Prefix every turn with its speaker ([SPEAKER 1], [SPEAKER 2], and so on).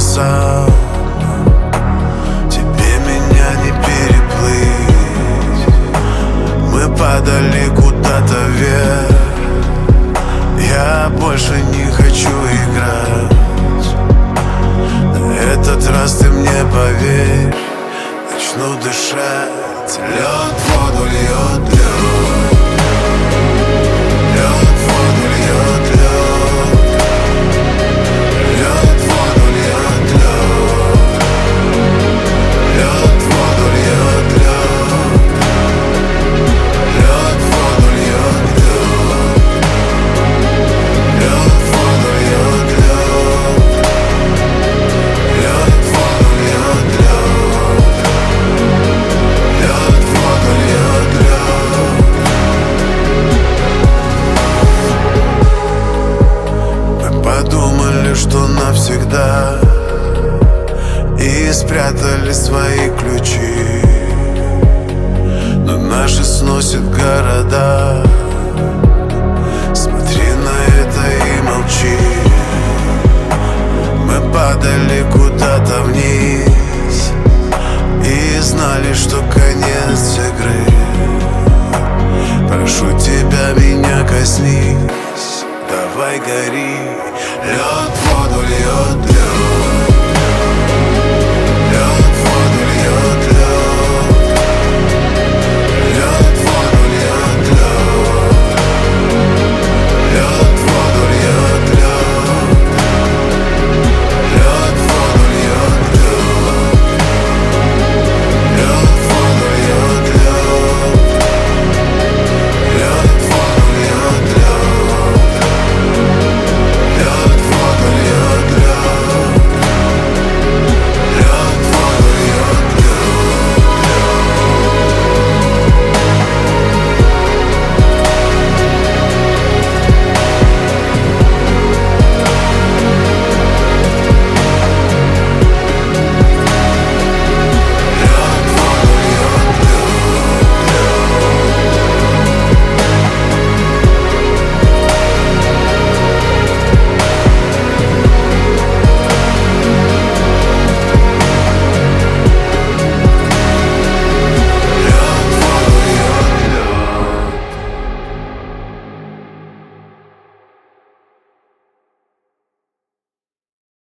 [SPEAKER 1] сам. Тебе меня не переплыть. Мы падали куда-то вверх. Я больше не хочу играть. На этот раз ты мне поверь. Начну дышать. Лед воду льет, лед. Лед воду льет, лед. Лед воду льет, лед. Лед воду льет, лед. Лед воду льет, лед. Лед воду льет, лед. Лед воду льет, лед. Лед воду льет, лед. Мы подумали, что навсегда, и спрятали свои ключи. Но наши сносят города. Смотри на это и молчи. Мы падали куда-то вниз и знали, что конец игры. Прошу тебя, меня коснись. Давай гори. Лед